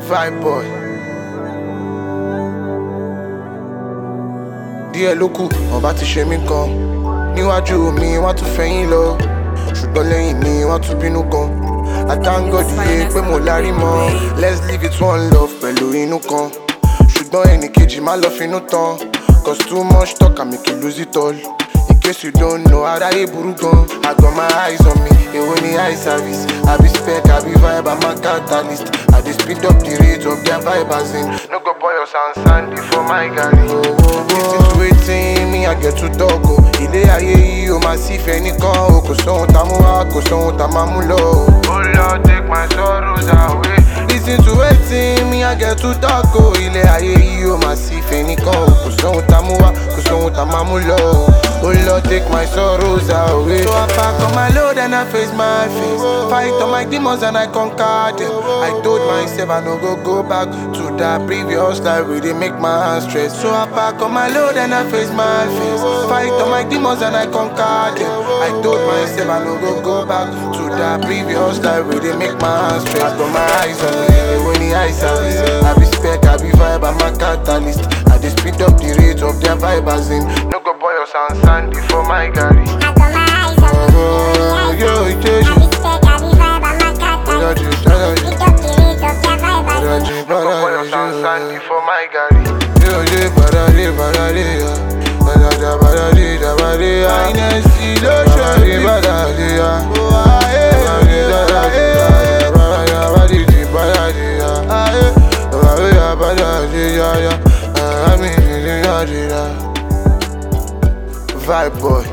Vibe boy. Díẹ̀ ló kù, wọ́n bá ti ṣe mí gan. Níwájú mi, wọ́n tún fẹ̀yìn lọ. Ṣùgbọ́n lẹ́yìn mi, wọ́n tún bínú gan. I thank God yé pé mo lárí mọ́. Let's live it one love pẹ̀lú inú kan. Ṣùgbọ́n ẹnì kejì má lọ finú tán. Cause too much talk can make you lose it all. In case you don't know, aráyé burú gan. I got my eyes on me, èwo ni eye service. I be spec, I be vibe, I'm a catalyst. I dey speed up the rate of their vibe as in. No go pour your sandy for my garri. Listen to wetin me I get to talk o. Ilé ayé yìí o máa sí fẹ́ nìkan o. Kò sóhun tá mú wá, kò sóhun tá máa mú lọ o. Oh Lord, take my sorrows away. Listen to wetin me I get to talk o. Ilé ayé yìí o máa sí fẹ́ nìkan o. Kò sóhun tá mú wá, kò sóhun tá máa mú lọ o. Oh Lord, take my sorrows away. So I pack on my load and I face my face. Fight on my demons and I conquer them. I told myself I no go back to that previous life where they make my hands stress. So I pack on my load and I face my face. Fight on my demons and I conquer them. I told myself I no go back to that previous life where they make my hands stress. I got my eyes on me when the eye service. I be spec, I be vibe, I'm a catalyst. I just speed up the rate of their vibe as in. No go boy your sandy for my garri. I got my eyes on me. Yo, I be spec, I be vibe, I'm a catalyst. Pick up the rate of their vibe as in. No go boy your sandy for my garri. Yo, barade, ya. Barade, ya. I ain't see no shawty, barade, ya. Vibe boy.